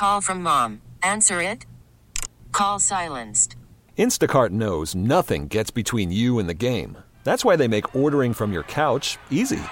call from mom. Answer it. Call silenced. Instacart knows nothing gets between you and the game. That's why they make ordering from your couch easy.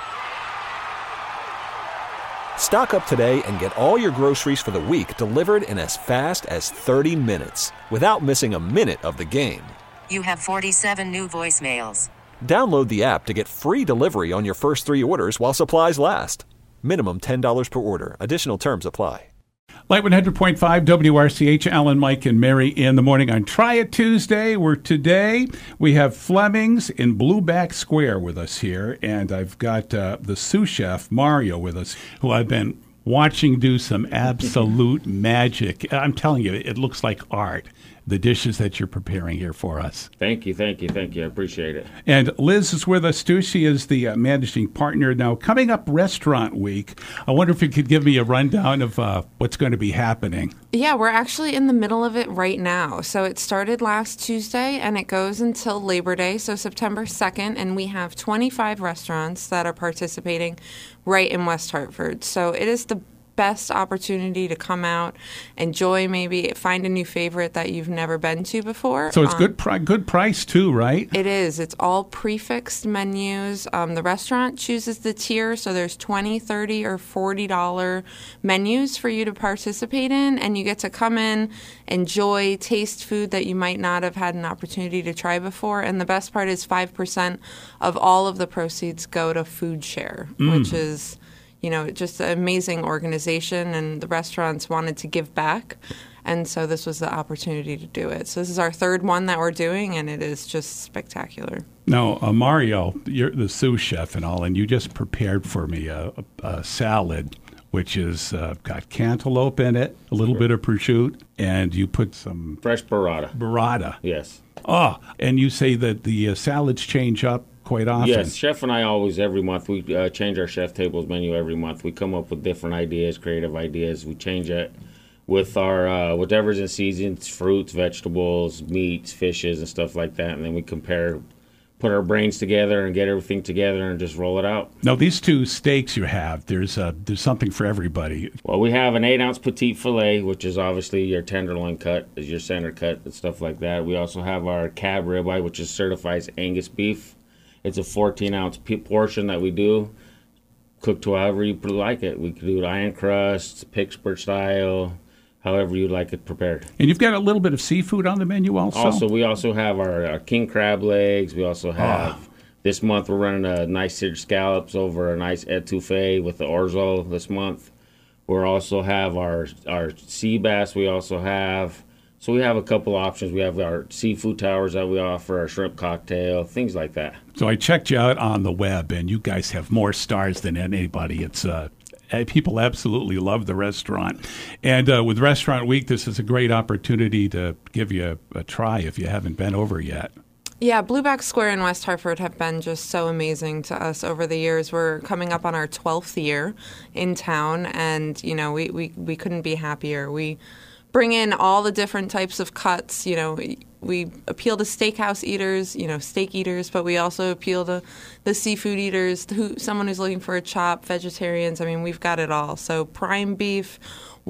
Stock up today and get all your groceries for the week delivered in as fast as 30 minutes without missing a minute of the game. You have 47 new voicemails. Download the app to get free delivery on your first 3 orders while supplies last. Minimum $10 per order. Additional terms apply. Light 100.5 WRCH, Alan, Mike, and Mary in the morning on Try It Tuesday, where today we have Fleming's in Blueback Square with us here, and I've got the sous chef, Mario, with us, who I've been watching do some absolute magic. I'm telling you, it looks like art, the dishes that you're preparing here for us. Thank you. I appreciate it. And Liz is with us, too. She is the managing partner. Now, coming up Restaurant Week, I wonder if you could give me a rundown of what's going to be happening. Yeah, we're actually in the middle of it right now. So it started last Tuesday, and it goes until Labor Day, so September 2nd, and we have 25 restaurants that are participating right in West Hartford. So it is the best opportunity to come out, enjoy, maybe find a new favorite that you've never been to before. So it's good price too, right? It is. It's all prefixed menus. The restaurant chooses the tier, so there's $20, $30, or $40 menus for you to participate in, and you get to come in, enjoy, taste food that you might not have had an opportunity to try before. And the best part is 5% of all of the proceeds go to Food Share, which is, you know, just an amazing organization, and the restaurants wanted to give back, and so this was the opportunity to do it. So this is our third one that we're doing, and it is just spectacular. Now, Mario, you're the sous chef and all, and you just prepared for me a salad, which is got cantaloupe in it, a little bit of prosciutto, and you put some fresh burrata. Burrata. Yes. Oh, and you say that the salads change up quite often. Yes, Chef and I always, every month, we change our Chef Tables menu every month. We come up with different ideas, creative ideas. We change it with our whatever's in season, fruits, vegetables, meats, fishes, and stuff like that. And then we compare, put our brains together and get everything together and just roll it out. Now, these 2 steaks you have, there's something for everybody. Well, we have an 8-ounce petite filet, which is obviously your tenderloin cut, is your center cut, and stuff like that. We also have our cab ribeye, which is certified Angus beef. It's a 14-ounce portion that we do, cooked to however you like it. We could do it iron crust, Pittsburgh style, however you like it prepared. And you've got a little bit of seafood on the menu also? We also have our king crab legs. We also have, this month we're running a nice seared scallops over a nice etouffee with the orzo this month. We also have our sea bass we also have. So we have a couple options. We have our seafood towers that we offer, our shrimp cocktail, things like that. So I checked you out on the web, and you guys have more stars than anybody. It's people absolutely love the restaurant. And with Restaurant Week, this is a great opportunity to give you a try if you haven't been over yet. Yeah, Blueback Square and West Hartford have been just so amazing to us over the years. We're coming up on our 12th year in town, and, you know, we couldn't be happier. We bring in all the different types of cuts. You know, we appeal to steakhouse eaters, you know, steak eaters, but we also appeal to the seafood eaters, someone who's looking for a chop, vegetarians. I mean, we've got it all. So prime beef,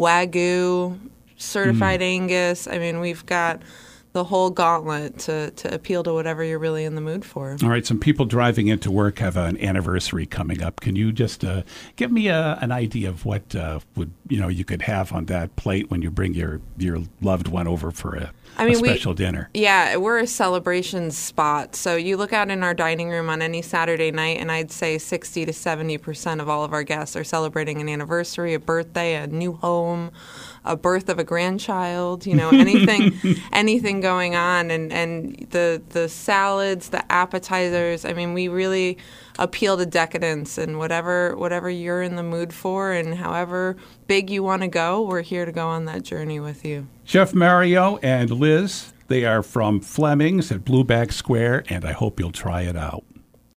Wagyu, certified Angus. I mean, we've got the whole gauntlet to appeal to whatever you're really in the mood for. All right, some people driving into work have an anniversary coming up. Can you just give me an idea of what you could have on that plate when you bring your loved one over for a special dinner? Yeah, we're a celebration spot. So you look out in our dining room on any Saturday night, and I'd say 60 to 70% of all of our guests are celebrating an anniversary, a birthday, a new home, a birth of a grandchild, you know, anything going on. And the salads, the appetizers, I mean, we really appeal to decadence, and whatever you're in the mood for and however big you want to go, we're here to go on that journey with you. Chef Mario and Liz, they are from Fleming's at Blueback Square, and I hope you'll try it out.